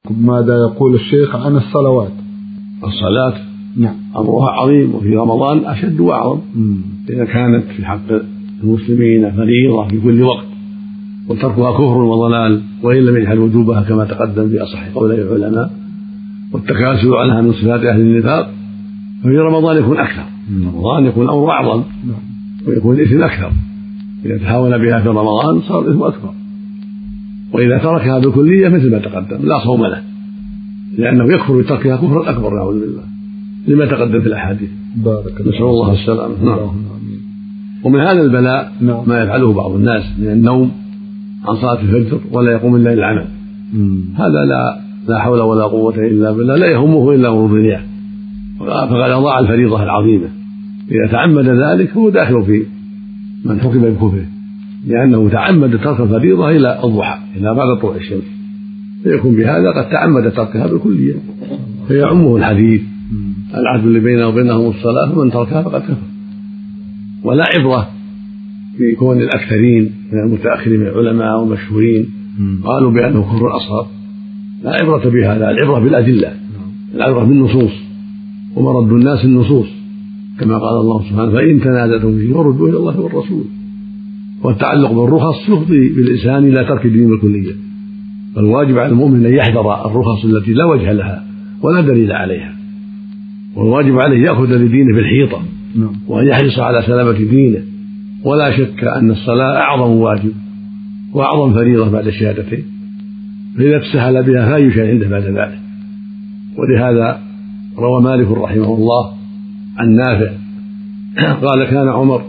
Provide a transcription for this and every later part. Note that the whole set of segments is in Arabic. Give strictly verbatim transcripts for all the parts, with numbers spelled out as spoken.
ماذا يقول الشيخ عن الصلوات؟ الصلاة نعم أمرها عظيم، وفي رمضان أشد وأعظم، إذا كانت في حق المسلمين فريضة في كل وقت وتركها كفر وضلال، وإن لم يجحد وجوبها كما تقدم في أصح قولي العلماء، والتكاسل عنها من صفات أهل النفاق، ففي رمضان يكون أكثر. رمضان يكون الأمر أعظم ويكون الإثم أكثر. إذا تهاون بها في رمضان صار الإثم أكبر، وإذا تركها بالكلية مثل ما تقدم لا صوم له، لأنه يكفر بتركها كفرا أكبر نعوذ بالله لما تقدم في الأحاديث. بارك الله. نسأل الله السلامة. نعم. ومن هذا البلاء نعم. ما يفعله بعض الناس من النوم عن صلاة الفجر ولا يقوم إلا للعمل، هذا لا لا حول ولا قوة إلا بالله، لا يهمه إلا أمر الدنيا، فقد أضاع الفريضة العظيمة. إذا تعمد ذلك هو داخل في من حكم بكفره، لأنه تعمد ترك الفريضة إلى الضحى، إلى بعد طلوع الشمس، فيكون بهذا قد تعمد تركها بالكلية، فيعمه الحديث العهد اللي بينه وبينهم الصلاة، فمن تركها فقد كفر. ولا عبرة في كون الأكثرين من المتأخرين من العلماء والمشهورين قالوا بأنه كفر أصغر، لا عبرة بهذا، العبرة بالأدلة، العبرة بالنصوص، ومرد الناس النصوص، كما قال الله سبحانه: فإن تنازعتم فيه فردوه إلى الله والرسول. والتعلق بالرخص يفضي بالإنسان إلى ترك الدين بالكلية، فالواجب على المؤمن أن يحذر الرخص التي لا وجه لها ولا دليل عليها، والواجب عليه يأخذ لدينه بالحيطة وأن يحرص على سلامة دينه. ولا شك أن الصلاة أعظم واجب وأعظم فريضة بعد الشهادتين، فإذا تسهل بها فأي شيء عنده بعد ذلك. ولهذا روى مالك رحمه الله عن نافع قال: كان عمر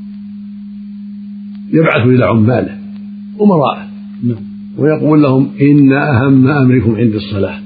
يبعث إلى عماله أمراءه ويقول لهم: إن أهم أمركم عند الصلاة،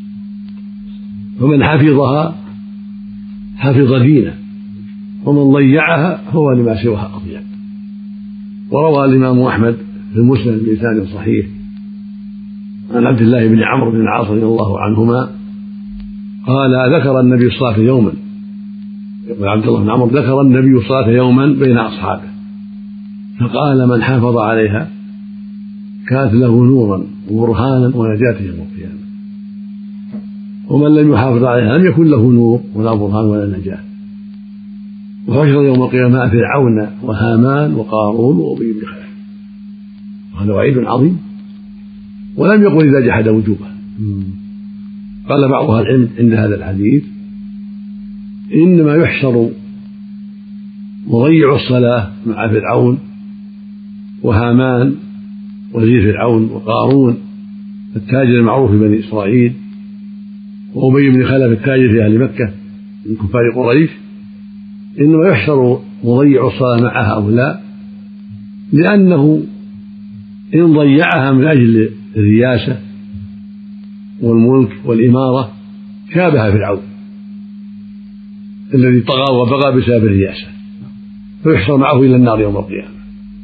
فمن حفظها حفظ دينه، ومن ضيعها فهو لما سواها أضيع. وروى الإمام أحمد في المسند بلسان صحيح عن عبد الله بن عمرو بن العاص رضي الله عنهما قال: ذكر النبي الصلاة يوما، يقول عبد الله بن عمرو: ذكر النبي الصلاة يوما بين أصحابه، فقال: من حافظ عليها كانت له نورا وبرهانا ونجاة يوم القيامة، ومن لم يحافظ عليها لم يكن له نور ولا برهان ولا نجاة. وحشر يوم القيامة فرعون وهامان وقارون وأبي بن خلف. وهذا وعيد عظيم، ولم يقل إذا جحد وجوبه. قال بعض أهل العلم عند هذا الحديث: إنما يحشر مضيع الصلاة مع فرعون وهامان وزير فرعون وقارون التاجر المعروف في بني إسرائيل، وأبي بن خلف التاجر في أهل مكة من كفار قريش، إنما يحشر مضيع الصلاة مع هؤلاء، لأنه إن ضيعها من أجل الرياسة والملك والإمارة شابه فرعون الذي طغى وبغى بسبب الرياسة، فيحشر معه إلى النار يوم القيامة.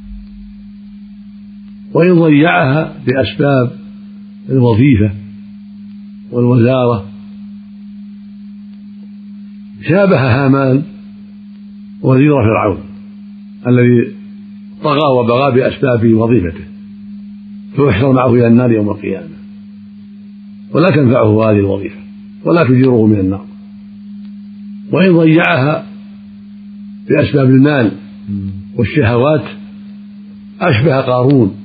وإن ضيعها بأسباب الوظيفة والوزارة شابه هامان وزير فرعون الذي طغى وبغى بأسباب وظيفته، فيحشر معه إلى النار يوم القيامة، ولا تنفعه هذه الوظيفة ولا تجيره من النار. وإن ضيعها بأسباب المال والشهوات أشبه قارون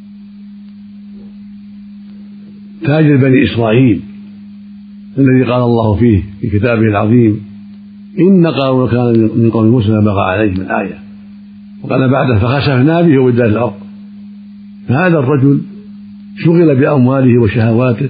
تاجر بني إسرائيل الذي قال الله فيه في كتابه العظيم: إن قارون كان من قوم موسى بغى عليهم الآية، وقال بعده: فخسفنا به وبدار الأرض. فهذا الرجل شغل بأمواله وشهواته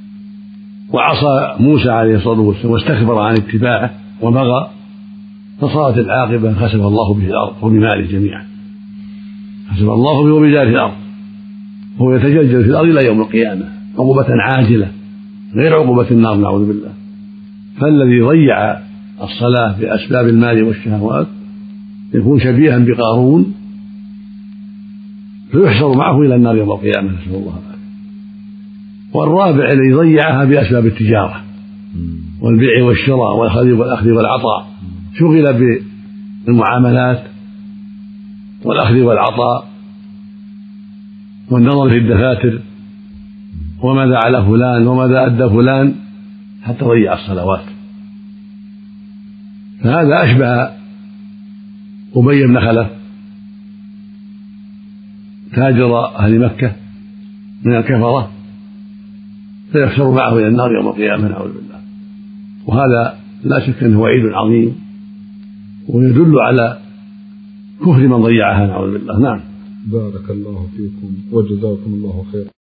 وعصى موسى عليه الصلاة والسلام واستكبر عن اتباعه وبغى، فصارت العاقبة خسف الله به الأرض وبماله جميعا، خسف الله به وبدار الأرض، وهو يتجلجل في الأرض إلى يوم القيامة عقوبة عاجلة غير عقوبة النار نعوذ بالله. فالذي ضيع الصلاة بأسباب المال والشهوات يكون شبيها بقارون، فيحشر معه إلى النار يوم القيامة، نسأل الله العافية. والرابع الذي ضيعها بأسباب التجارة والبيع والشراء والأخذ والعطاء، شغل بالمعاملات والأخذ والعطاء والنظر في الدفاتر وماذا على فلان وماذا أدى فلان حتى ضيع الصلوات. فهذا أشبه أبي بن خلف تاجر أهل مكة من الكفرة فيحشر معه إلى النار يوم القيامة نعوذ بالله. وهذا لا شك أنه وعيد عظيم ويدل على كفر من ضيعها نعوذ بالله. نعم. بارك الله فيكم وجزاكم الله خيرا.